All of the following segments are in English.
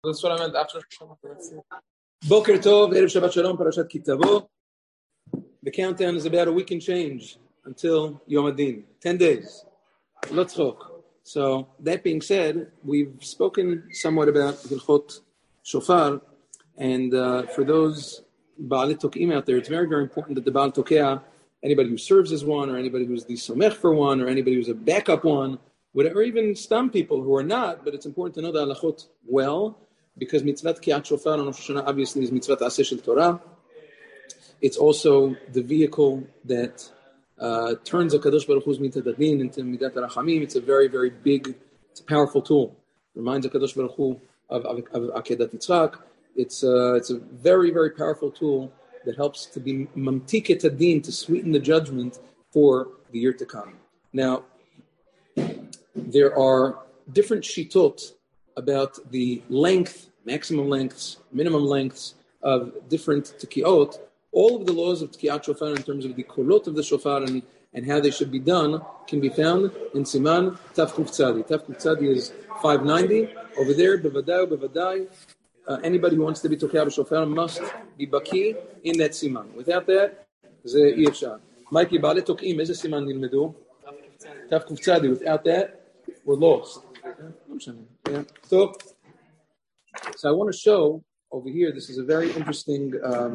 That's what I meant after Shabbat. Boker Tov, Erev Shabbat Shalom, Parashat Ki Tavo. The countdown is about a week and change until Yom Adin. 10 days. Let's talk. So, that being said, we've spoken somewhat about Hilchot Shofar, and for those Baalei Tokim out there, it's very, very important that the Baal Tokea, anybody who serves as one, or anybody who's the Somech for one, or anybody who's a backup one, whatever, even some people who are not, but it's important to know the halachot well, because mitzvah Tkiat Shofar on Rosh Hashanah obviously is mitzvah Aseh Shel Torah. It's also the vehicle that turns HaKadosh Baruch Hu's Midat Adin into Midat HaRachamim. It's a very, very big, it's a powerful tool. Reminds HaKadosh Baruch Hu of Akedat Yitzchak. It's a very, very powerful tool that helps to be Mamtiket Adin, to sweeten the judgment for the year to come. Now, there are different shitot about the length, maximum lengths, minimum lengths of different tekiot. All of the laws of Tkiat Shofar in terms of the kolot of the shofar and how they should be done can be found in Siman Tav Kuf Tzadi. Tav Kuf Tzadi is 590. Over there, Bevadai, anybody who wants to be Tokea Shofar must be Baki in that Siman. Without that, Ze Ei Efshar. Mikey, Baalei Tokim, Eze Siman nilmedu? Tav Kuf Tzadi. Without that, we're lost. Yeah. So I want to show over here, this is a very interesting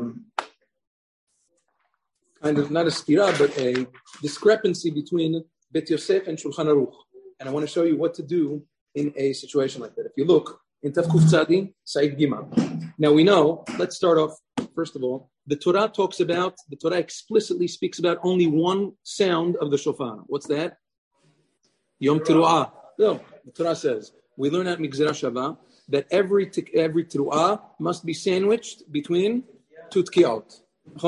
kind of, not a stira, but a discrepancy between Bet Yosef and Shulchan Aruch. And I want to show you what to do in a situation like that. If you look in Tav Kuf Tzadi, Saif Gimel. Now we know, let's start off, first of all, the Torah explicitly speaks about only one sound of the shofar. What's that? Yom Teruah. No, the Torah says, we learn at Migzera Shava that every Teruah must be sandwiched between two Tkiot.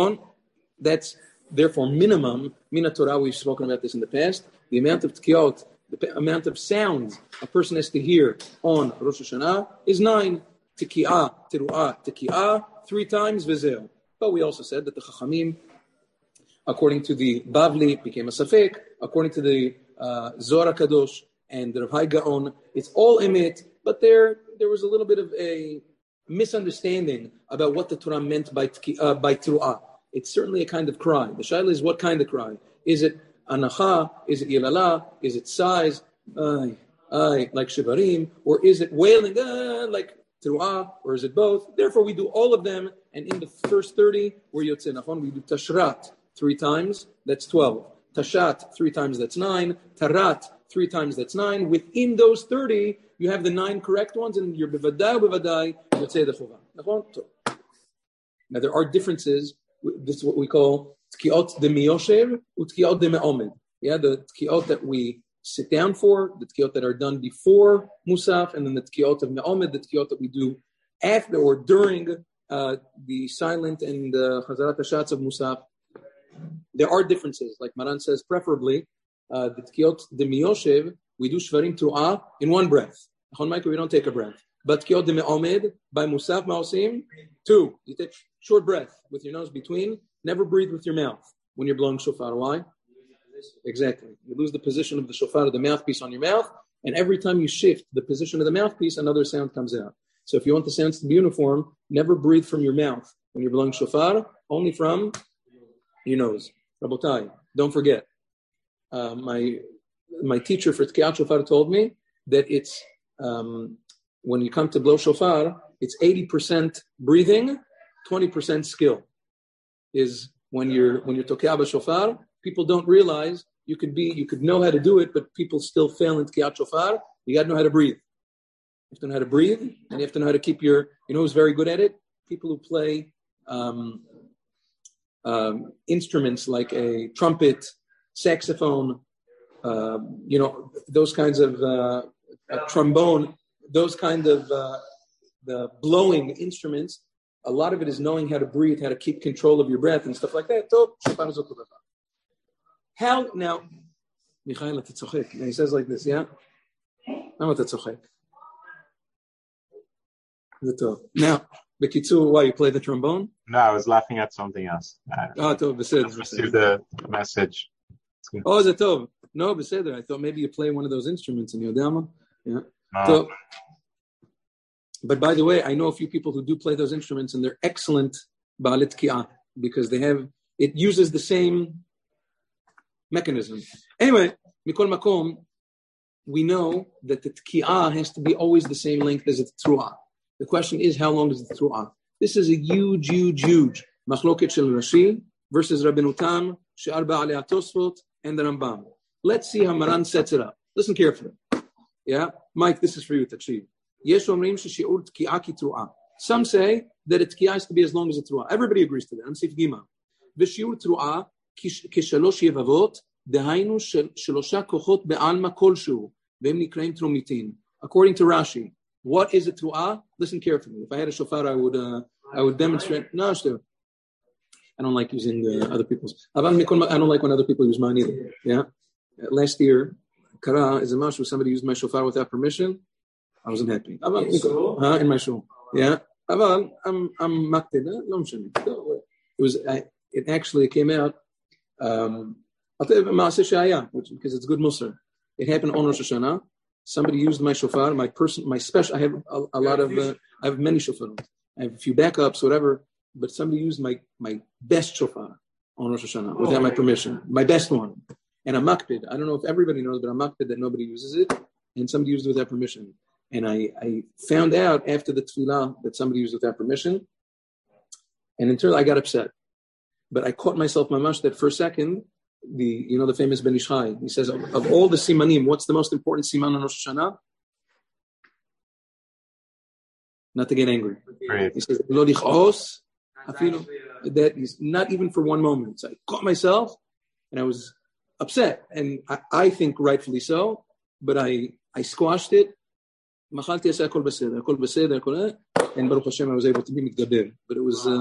That's therefore minimum, Mina Torah, we've spoken about this in the past, the amount of Tkiot, the amount of sounds a person has to hear on Rosh Hashanah is 9. Tekiah, Teruah, Tekiah, 3 times Vizel. But we also said that the Chachamim, according to the Bavli, became a Safek, according to the Zohar HaKadosh, and the Rav Hai Gaon, it's all emet, but there was a little bit of a misunderstanding about what the Torah meant by Teruah. It's certainly a kind of cry. The shaila is what kind of cry? Is it anacha? Is it yilala? Is it sighs? Like shivarim? Or is it wailing like Teruah? Or is it both? Therefore, we do all of them, and in the first 30, we're yotzei nachon. We do tashrat 3 times, that's 12. Tashat 3 times, that's 9. Tarat 3 times, that's 9. Within those 30, you have the 9 correct ones, and you're bevadai, yotzei the chova. Now, there are differences. This is what we call tkiot de miyoshev utkiot de me'omed. Yeah, the tkiot that we sit down for, the tkiot that are done before Musaf, and then the tkiot of me'omed, the tkiot that we do after or during the silent and chazarat hashatz of Musaf. There are differences. Like Maran says, preferably, the tkiot de miyoshev, we do shvarim teruah in one breath. We don't take a breath. But tkiot de me'omed, by Musaf ma'osim, 2. You take short breath with your nose between. Never breathe with your mouth when you're blowing shofar. Why? Exactly. You lose the position of the shofar, the mouthpiece on your mouth, and every time you shift the position of the mouthpiece, another sound comes out. So if you want the sounds to be uniform, never breathe from your mouth when you're blowing shofar, only from your nose. Rabotai, don't forget. My teacher for Tkiat Shofar told me that it's when you come to blow shofar, it's 80% breathing, 20% skill. Is when you're Tokea b'shofar, people don't realize you could know how to do it, but people still fail in Tkiat Shofar. You got to know how to breathe. You have to know how to breathe, and you have to know how to keep your. You know who's very good at it? People who play instruments like a trumpet, saxophone, those kinds of trombone, those kind of the blowing instruments. A lot of it is knowing how to breathe, how to keep control of your breath and stuff like that. How now? Michael, he says like this, yeah. Now, Bekitzu, why you play the trombone? No, I was laughing at something else. Tov, beseder. I received the message. Oh, Zatov. No, beseder. I thought maybe you play one of those instruments in Yodama. Yeah. No. But by the way, I know a few people who do play those instruments, and they're excellent ba'alit tki'ah because it uses the same mechanism. Anyway, mikol makom, we know that the tki'ah has to be always the same length as the tru'ah. The question is, how long is the tru'ah? This is a huge machloket shel Rashi versus Rabbeinu Tam, she'ar ba'alei Tosfot, and the Rambam. Let's see how Maran sets it up. Listen carefully. Yeah, Mike, this is for you, Takshiv. Some say that a tki'ah has to be as long as a tru'ah. Everybody agrees to that. I'm Sif Gima. V'shiur tru'ah כשלוש יבבות, דהיינו שלושה כוחות בעלמא כלשהו, והם נקראים תרומיתין. According to Rashi, what is a tru'ah? Listen carefully. If I had a shofar, I would demonstrate. No, still. I don't like using other people's. I don't like when other people use mine either. Yeah. Last year, Kara is a mashu. Somebody used my shofar without permission. I wasn't happy. In my shul. Yeah. I'm makted. It actually came out. I'll tell you Maaseh Shaya, because it's good Musar. It happened on Rosh Hashanah. Somebody used my shofar, my special. I have a lot of. I have many shofar. I have a few backups, whatever. But somebody used my best shofar on Rosh Hashanah without my permission, my best one. And I'm makpid. I don't know if everybody knows, but I'm makpid that nobody uses it, and somebody used it without permission. And I found out after the tefillah that somebody used it without permission, and in turn I got upset. But I caught myself mamash that for a second. The famous Ben Ish Chai, he says of all the simanim, what's the most important siman on Rosh Hashanah? Not to get angry. Right. He says lo lichos, that is not even for one moment. So I caught myself, and I was upset, and I think rightfully so. But I squashed it. Machalti asay kol beseder, and Baruch Hashem, I was able to be mitgaber. But it was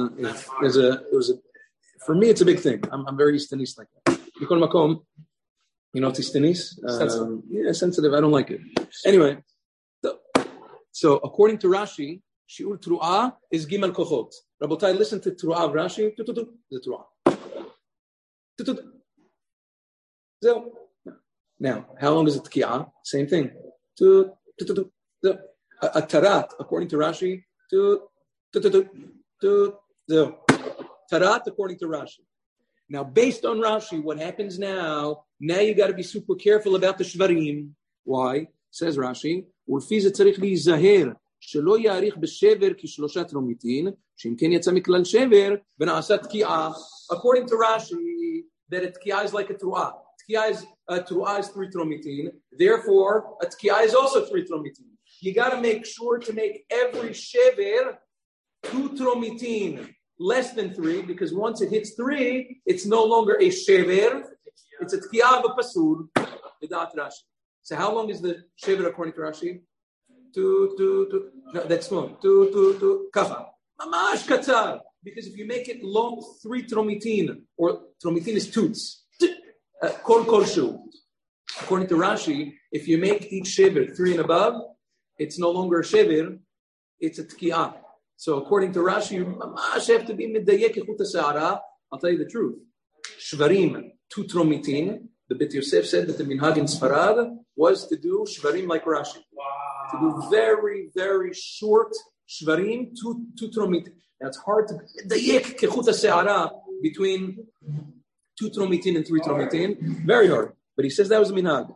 for me, it's a big thing. I'm very Easternist like that. Mikol makom, it's Easternist. Sensitive. Yeah, sensitive. I don't like it. Anyway, so according to Rashi, shiur tru'ah is gimel kochot. Rabotai, listen to tru'ah of Rashi. The tru'ah. Now, how long is it tki'ah? Same thing. A tarat, according to Rashi. Tarat, according to Rashi. Now, based on Rashi, what happens now you got to be super careful about the shvarim. Why? Says Rashi, ולפי זה צריך להיזהר, שלא יאריך בשבר כשלושה תרומיתין, שאם כן יצא מכלל שבר, ונעשה תקיעה. According to Rashi, that a tki'ah is like a tru'ah. Tru'ah is 3 tromitin. Therefore, a tki'ah is also 3 tromitin. You got to make sure to make every shever 2 tromitin. Less than 3, because once it hits 3, it's no longer a shever, it's a tki'ah of a pasur, without Rashi. So how long is the shever according to Rashi? No, that's long. Kafa. Mamash katzar. Because if you make it long, 3 tromitin, or tromitin is toots, kol shu. According to Rashi, if you make each shever 3 and above, it's no longer a shever, it's a tki'ah. So according to Rashi, you have to be medayek echut ha'sa'ara. I'll tell you the truth. Shvarim, 2 tromitin. The Bet Yosef said that the minhag in Sfarad was to do shvarim like Rashi. Wow. To do very, very short shvarim, 2 tromitin. Now it's hard to medayek echut ha'sa'ara between 2 tromitin and 3 tromitin. Very hard. But he says that was the minhag.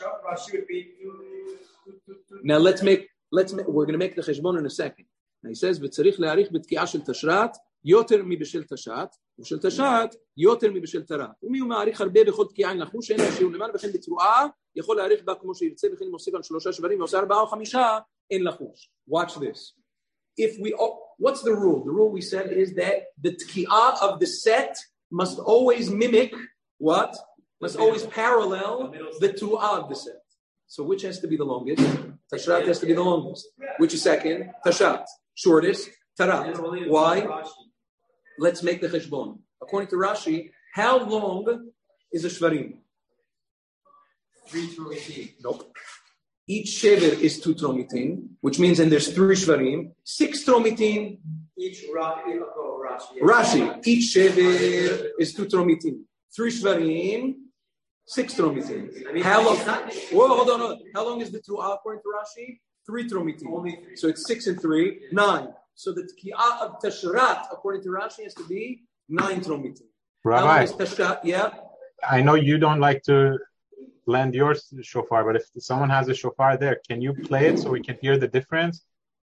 Now we're going to make the cheshbon in a second. Now he says, וצריך להאריך בתקיעה של תשרת יותר מבשל תשת, ובשל תשת יותר מבשל תרת. ומי הוא מעריך הרבה בכל תקיעה אין לחוש, שאין להשיעור למעלה, וכן בתרועה יכול להאריך בה כמו שירצה, וכן מוסיף על 3 שברים, ועושה 4 או 5, אין לחוש. Watch this. What's the rule? The rule we said is that the tki'ah of the set must always mimic what? Must always parallel the tu'ah of the set. So which has to be the longest? Tashrat has to be the longest. Which is second? Tashat. Shortest? Tarat. Why? Let's make the cheshbon. According to Rashi, how long is a shvarim? 3 tromitin. Nope. Each shever is 2 tromitin, which means then there's 3 shvarim, 6 tromitin. Each Rashi. Rashi. Each shever is 2 tromitin. 3 shvarim, 6 tromitin. How long? Whoa, hold on. How long is the tru'ah according to Rashi? 3 tromitin. Only 3. So it's 6 and 3, 9. So the Tki'ah of Tashrat, according to Rashi, has to be 9 tromitin. Rabbi, Tashrat, yeah. I know you don't like to lend your shofar, but if someone has a shofar there, can you play it so we can hear the difference?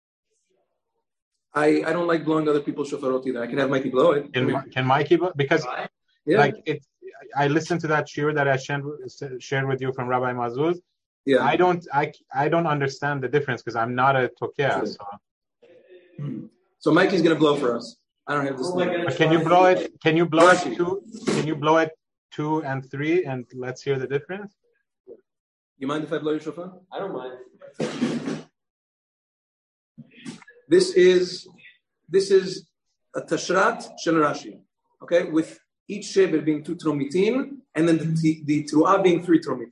I don't like blowing other people's shofarot either. I can have Mikey blow it. Can Mikey blow? Because yeah. like I listened to that shiur that I shared with you from Rabbi Mazuz. Yeah. I don't understand the difference because I'm not a tokea. So Mikey's gonna blow for us. I don't have this thing. But can you blow it? Can you blow it 2? Can you blow it 2 and 3 and let's hear the difference? You mind if I blow your shofar? I don't mind. This is a Tashrat Shel Rashi. Okay, with each shever being 2 tromitin, and then the Tru'ah being 3 tromitin.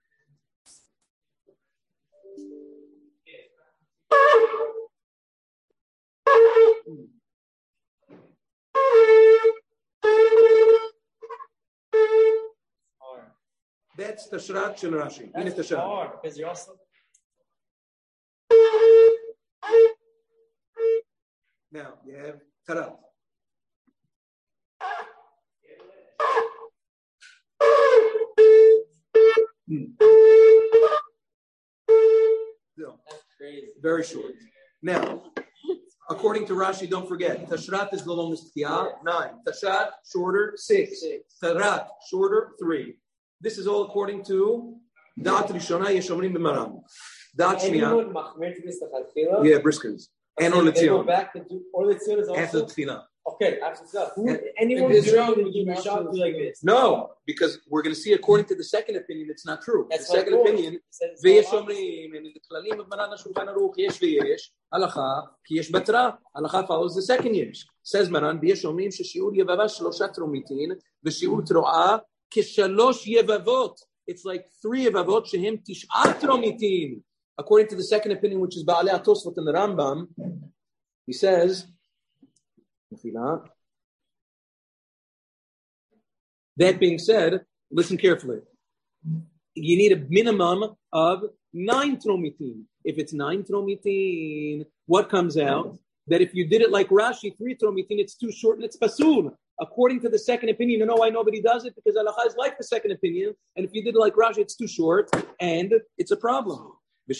That's Tashrat Shel Rashi. That's hard because you're also. Now you have Tarat. That's crazy. Very short. Now, according to Rashi, don't forget, Tashrat is the longest Tki'ah, 9. Tashrat, shorter, 6. Tarat, shorter, 3. This is all according to Da'at Rishona Yeshomrim B'Maram. Da'at Shniya. Yeah, Briskers. And or They go Letzion. back to do or Letzion is After also. Tefillah. Okay, after stuff. And Anyone who's Israel will give you a shot like this. No, because we're going to see according to the second opinion, it's not true. That's the second what opinion, V'yeshomrim, and in the Klalim of Maran HaShulchan Aruch, yesh v'yesh, halacha, ki yesh batra, halacha follows the second yesh. Says Maran, V'yeshomrim, sheshiur yevava shlosha tromitin, v'shiur tro'ah, k'shalosh yevavot. It's like 3 yevavot, shehem tish'at tromitin. According to the second opinion, which is Ba'alei HaTosfot and the Rambam, he says, that being said, listen carefully. You need a minimum of 9 tromitin. If it's 9 tromitin, what comes out? That if you did it like Rashi, 3 tromitin, it's too short and it's pasul. According to the second opinion, you know why nobody does it? Because halacha is like the second opinion. And if you did it like Rashi, it's too short and it's a problem.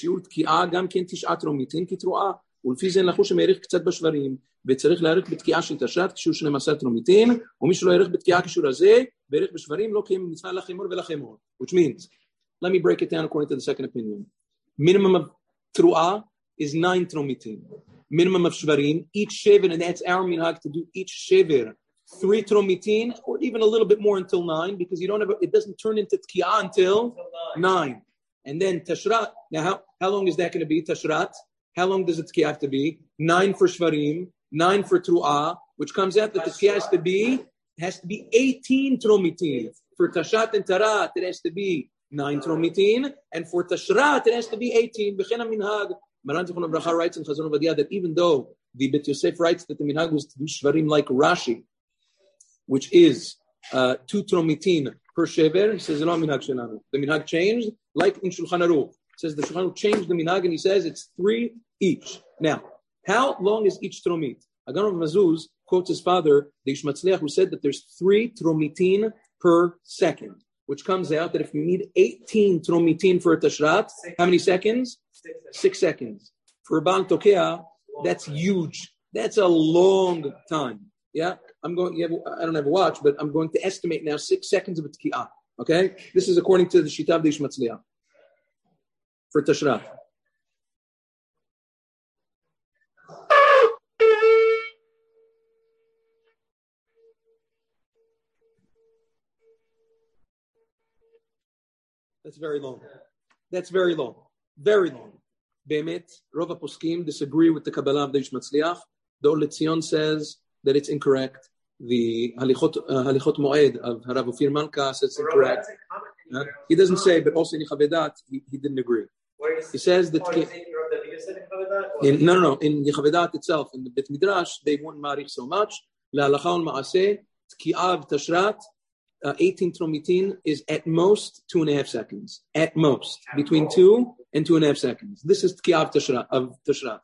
ולפי זה נחוש שמעריך קצת בשברים, וצריך להעריך בתקיעה של תשרת כשהוא 12 טרומיטין, ומי שלא יעריך בתקיעה כשהוא הזה, ועריך בשברים לא קיים מצווה לחמור ולחמור. Which means, let me break it down according to the second opinion. Minimum of tru'ah is 9 tromitin. Minimum of shvarim, each shever, and that's our minhag to do each shever 3 tromitin, or even a little bit more until 9, because you don't have it doesn't turn into tki'ah until 9. And then tashrat, now how long is that going to be, tashrat? How long does the tki'ah have to be? 9 for shvarim, 9 for tru'ah, which comes out that the tki'ah has to be 18 tromitin. For tashat and tarat, it has to be 9 tromitin, and for tashrat, it has to be 18. B'chena minhag. Maran Zichron HaBracha writes in Chazon Ovadia that even though the Bet Yosef writes that the minhag was to do shvarim like Rashi, which is 2 tromitin per shever, he says, "No minhag shelanu." The minhag changed, like in Shulchan Aruch. It says the Shulchan Aruch changed the minhag, and he says it's 3 each. Now, how long is each tromit? Agan of Mazuz quotes his father, the Ish Matzliach, who said that there's 3 tromitin per second, which comes out that if you need 18 tromitin for a tashrat, how many seconds? 6 seconds. For a Baal Tokea, that's huge. That's a long time. Yeah, I don't have a watch, but I'm going to estimate now 6 seconds of a tki'ah. Okay, this is according to the Shita of the Ish Matzliach for tashrat. That's very long. That's very long. Very long. Be'emet, Rov HaPoskim disagree with the Kabbalah of the Ish Matzliach. The Or Letzion says that it's incorrect. The Halichot Moed of Harav Ofir Malka says it's incorrect. He doesn't say, but also in Yechavedat, he didn't agree. He says that... No. In Yechavedat itself, in the Bet Midrash, they won't marich so much. La'alacha ul ma'aseh, tki'ah v'tashrat, 18 tromitin is at most 2.5 seconds. At most. Between 2 and 2.5 seconds. This is Tki'ah of Tashrat.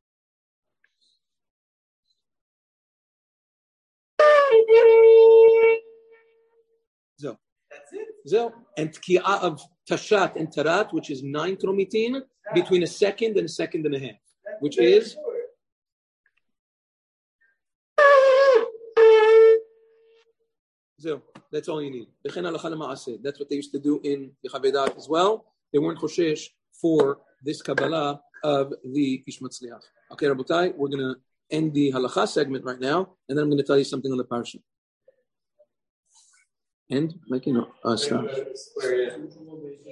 So. That's it. So, and Tki'ah of Tashat and Tarat, which is 9 tromitin, between a second and a second and a half. Which is... So, that's all you need. That's what they used to do in Yechavedat as well. They weren't choshesh for this Kabbalah of the Ish Matzliach. Okay, Rabotai, we're going to end the halacha segment right now, and then I'm going to tell you something on the parsha. And making stop.